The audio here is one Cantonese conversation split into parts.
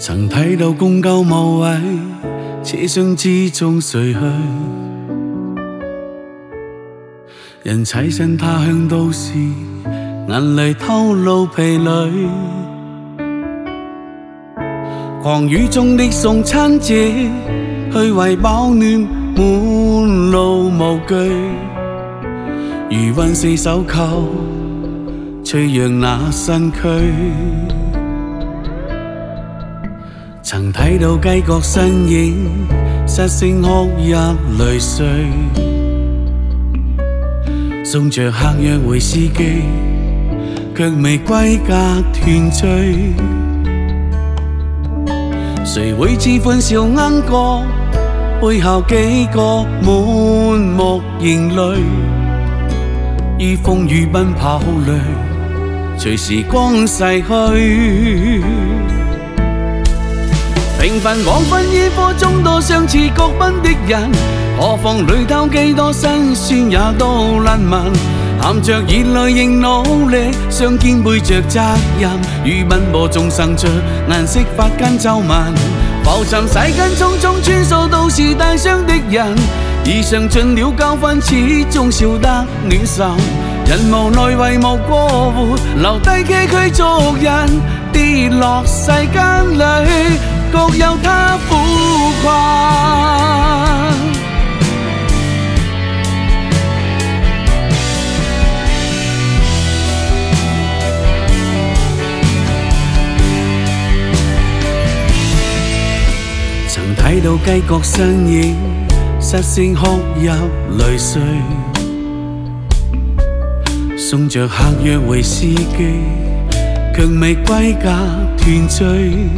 曾睇到公交某位車廂之中睡去，人棲身他鄉都市，眼淚透露疲累。狂雨中的送餐者，去為飽暖，滿路無懼。餘溫四手扣，吹揚那身軀。曾睇到雞角身影，失聲哭泣淚碎，送着客約會司機，卻未歸家團聚。誰會知歡笑鶯歌，背後幾個滿目凝淚，於風雨奔跑裏，隨時光逝去。平凡黃昏煙火中多相似各奔的人，何況裏透幾多辛酸也都難聞。含着熱淚仍努力，雙肩背着責任，於奔波中生出顏色髮間皺紋。浮沉世間匆匆穿梭都是帶傷的人，已嘗盡了教訓，始終笑得暖心。人無奈為無過活，留低崎嶇足印，跌落世間裏，各有他苦困。曾睇到雞角身影，失聲哭泣淚碎，送着客約會司機，卻未歸家團聚。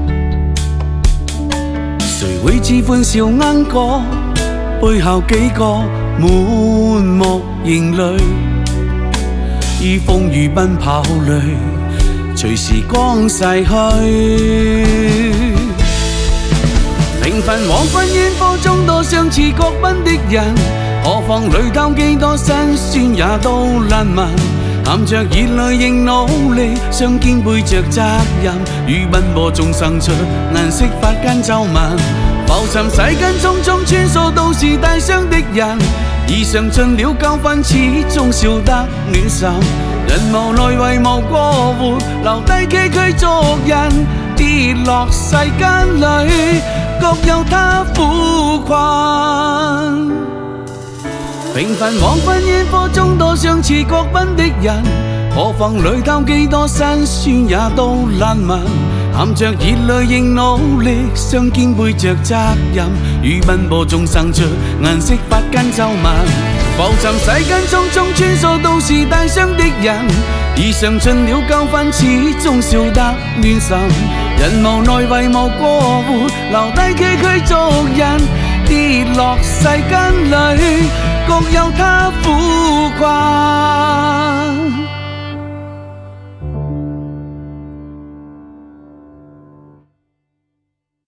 誰會知歡笑鶯歌，背後幾個滿目凝淚，於風雨奔跑裏，隨時光逝去。平凡黃昏煙火中多相似各奔的人，何況裏透幾多辛酸也都難聞。含着熱淚仍努力，雙肩背着責任，於奔波中生出顏色髮間皺紋。浮沉世間匆匆穿梭都是帶傷的人，已嘗盡了教訓，始終笑得暖心。人無奈為無過活，留低崎嶇足印，跌落世間裏，各有他苦困。平凡黃昏煙火中多相似各奔的人，何況裏透幾多辛酸也都難聞。含着熱淚仍努力，雙肩背着責任，於奔波中生出顏色髮間皺紋。浮沉世間匆匆穿梭都是帶傷的人，已嘗盡了教訓，始終笑得暖心。人無奈為無過活，留低崎嶇足印，跌落世間裏，各有他苦困。